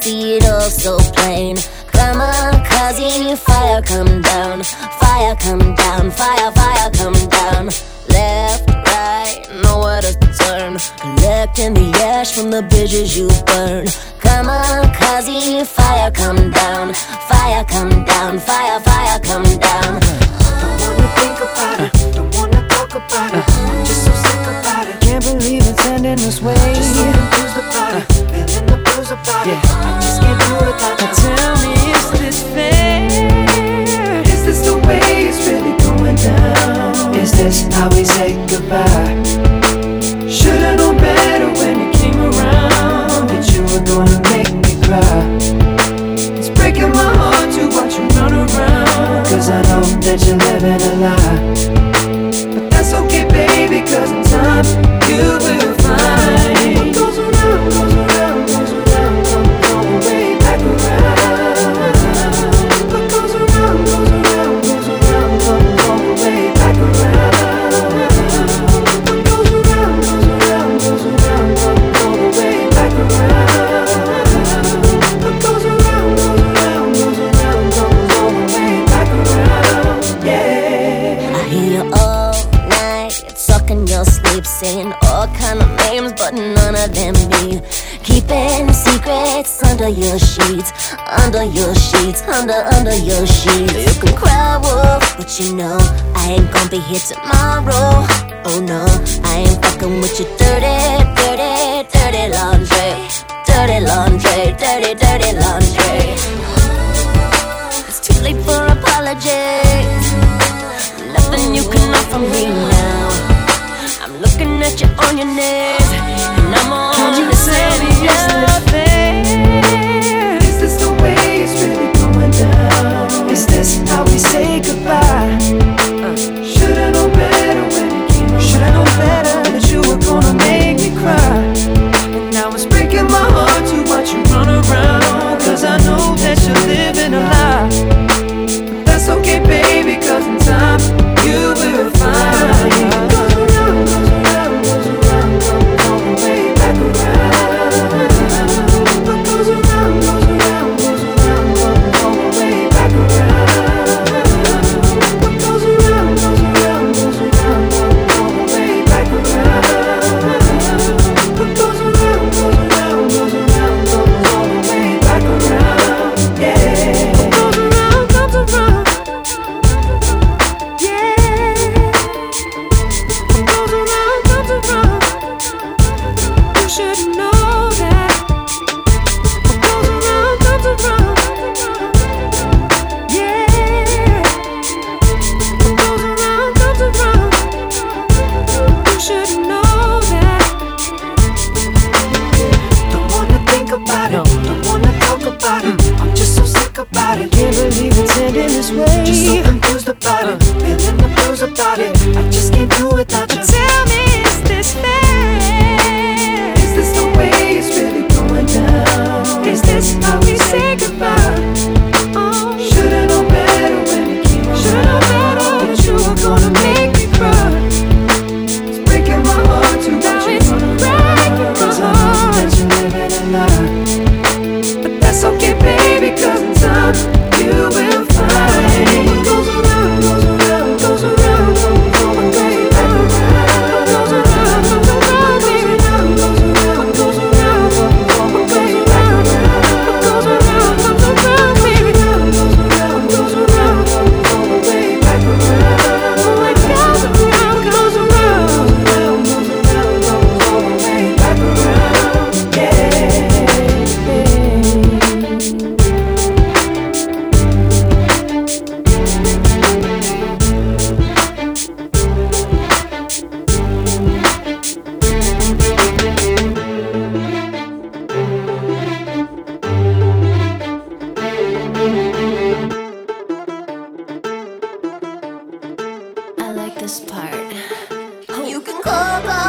see it all so plain. Kamikaze, fire come down, fire come down, fire, fire come down. Left, right, nowhere to turn. Collecting the ash from the bridges you burn. Kamikaze, fire come down, fire come down, fire, fire come down. Don't wanna think about it, don't wanna talk about it. I'm just so sick about it. Can't believe it's ending this way. Just so confused about it, feeling the blues about it. I just can't do it without you. Tell me, is this fair? Is this the way it's really going down? Is this how we say goodbye? Should've known better when you came around that you were gonna make me cry. It's breaking my heart to watch you run around, 'cause I know that you're living a lie. But that's okay, baby, 'cause in time you will find what goes around, goes around, goes around, come way back around. What goes around, goes around, goes around, come way back around. What goes around, goes around, goes around, come way back around. What goes around, goes around, goes around, come way back around. Yeah. I hear you all night, talking your sleep, saying all kind of names, but none of them mean. Keeping secrets under your sheets, under your sheets, under your sheets. You can cry wolf, but you know I ain't gonna be here tomorrow. Oh no, I ain't fucking with your dirty, dirty, dirty laundry, dirty laundry, dirty, dirty laundry. It's too late for apologies. Nothing you can offer me now. I'm looking at you on your knees, and I'm on you to say nothing. Is this the way it's really going down? Is this how we say goodbye? Should've known better when you came around. Should've known better that you were gonna make me cry. And now it's breaking my heart to watch you run around, 'cause I know that you're living a lie. But that's okay, baby, 'cause in time you will find what goes around, goes around, goes around, come way back around. What goes around, goes around, goes around, come way back around. What goes around, goes around, goes around, come way back around. What goes around, goes around, goes around, come way back around. Yeah. What goes around, comes around. You should know that. What goes around comes around. Yeah. What goes around comes around. You should know that. Don't wanna think about it, don't wanna talk about it. I'm just so sick about it. Can't believe it's ending this way. Just so confused about it, feeling the blues about it. I just can't do it without you. Tell me, is this fair? Is this the way it's really going down? Is this how we say goodbye? Should've known better when you came around. Should've known better that you were gonna make me cry. It's breaking my heart to watch you run around, 'cause I know that you're living a lie. But that's okay, baby, 'cause in time you will find what goes around, goes around, goes around, come way back around. What goes around, goes around, goes around, goes around, what goes around, come way back around. What goes around, comes around, baby. Goes around, goes around, come way back around. What goes around, goes around, goes around, come way back around. Yeah. I like this part. You can call